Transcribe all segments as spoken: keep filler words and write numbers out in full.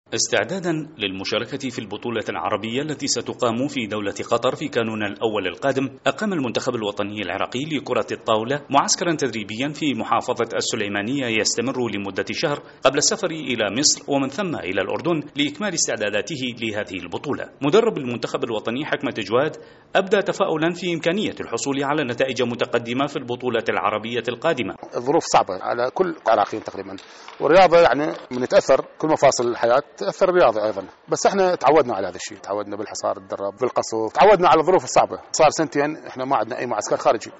استعدادا للمشاركة في البطولة العربية التي ستقام في دولة قطر في كانون الأول القادم، أقام المنتخب الوطني العراقي لكرة الطاولة معسكرا تدريبيا في محافظة السليمانية يستمر لمدة شهر قبل السفر إلى مصر ومن ثم إلى الأردن لإكمال استعداداته لهذه البطولة. مدرب المنتخب الوطني حكمة جواد أبدى تفاؤلا في إمكانية الحصول على نتائج متقدمة في البطولة العربية القادمة. الظروف صعبة على كل العراقيين تقريبا، والرياضة يعني من تأثر كل مفاصل الحياة تأثر الرياضة أيضا، بس احنا تعودنا على هذا الشيء، تعودنا بالحصار الدرب بالقصف، تعودنا على الظروف الصعبة. صار سنتين احنا ما عندنا أي معسكر خارجي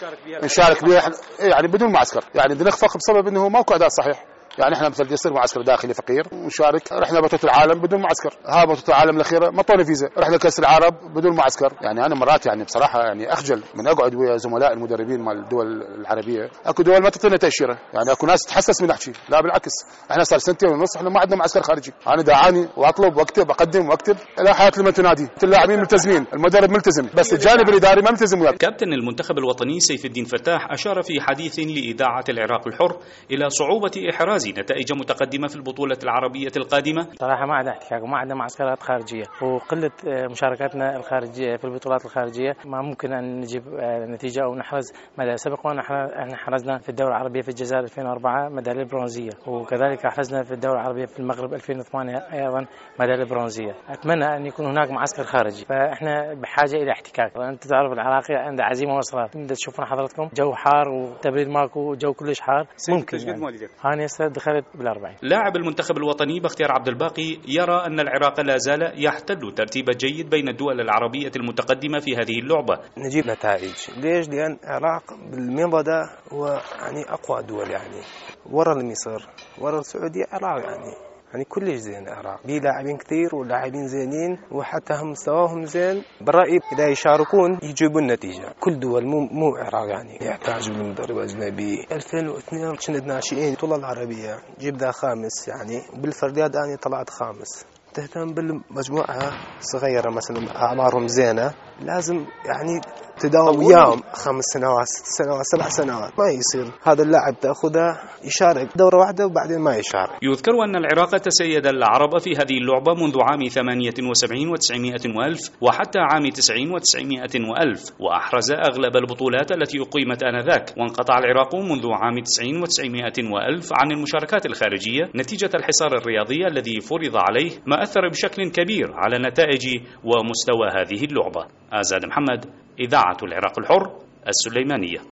نشارك بها يعني بدون معسكر، يعني بدنا نخفق بسبب انه ماكو أداء صحيح. يعني احنا مثل يصير معسكر داخلي فقير ونشارك، رحنا بطولة العالم بدون معسكر، ها بطولة العالم الأخيرة ما طولنا فيزا، رحنا كأس العرب بدون معسكر. يعني أنا مرات يعني بصراحة يعني أخجل من أقعد ويا زملاء المدربين مال الدول العربية، أكو دول ما تعطينا تأشيرة، يعني أكو ناس تحسس من أحكي، لا بالعكس احنا صار سنتين ونص احنا ما عندنا معسكر خارجي. أنا دعاني وأطلب وأكتب أقدم وأكتب لا حياة لمن تنادي، اللاعبين ملتزمين، المدرب ملتزم، بس الجانب الإداري ما ملتزم وياك. كابتن المنتخب الوطني سيف الدين فتاح أشار في حديث لإذاعة العراق الحر إلى صعوبة إحراز نتائج متقدمة في البطولة العربية القادمة. صراحة ما عندنا احتكاك وما عندنا معسكرات خارجية، وقلة مشاركاتنا الخارجية في البطولات الخارجية ما ممكن أن نجيب نتيجة أو نحرز ميدالية. سبق وأن احنا حرزنا في الدورة العربية في الجزائر ألفين وأربعة ميدالية برونزية، وكذلك حرزنا في الدورة العربية في المغرب ألفين وثمانية أيضا ميدالية برونزية. أتمنى أن يكون هناك معسكر خارجي، فإحنا بحاجة إلى احتكاك. وأنت تعرف العراقي عنده عزيمة وإصرار. بدنا تشوفون حضرتكم جو حار وتبريد ماكو وجو كلش حار، ممكن يعني. أنا هسه دخلت بالأربعين. لاعب المنتخب الوطني بختيار عبد الباقي يرى أن العراق لا زال يحتل ترتيب جيد بين الدول العربية المتقدمة في هذه اللعبة. نجيب نتائج، ليش؟ لأن العراق بالمنظر ده هو يعني أقوى دول، يعني ورا مصر ورا السعودية العراق يعني يعني كلش زين. العراق بيه لاعبين كثير ولاعبين زينين وحتى هم مستواهم زين. برأيي إذا يشاركون يجيبون نتيجة. كل دول مو مو العراق يعني يحتاج من مدرب أجنبي. ألفين واثنين كنا ناشئين البطولة العربية جبنا خامس، يعني بالفرديات أنا طلعت خامس. تهتم بالمجموعة صغيرة مثلا أعمارهم زينة، لازم يعني تداوم وياهم خمس سنوات ست سنوات سبع سنوات. ما يصير هذا اللاعب تأخذه يشارك دورة واحدة وبعدين ما يشارك. يذكر أن العراق تسيد العرب في هذه اللعبة منذ عام ثمانية وسبعين وتسعمائة وألف وحتى عام تسعين وتسعمائة وألف، وأحرز أغلب البطولات التي أقيمت آنذاك. وانقطع العراق منذ عام تسعين وتسعمائة وألف عن المشاركات الخارجية نتيجة الحصار الرياضي الذي فرض عليه، ما أثر بشكل كبير على نتائج ومستوى هذه اللعبة. آزاد محمد، إذاعة العراق الحر، السليمانية.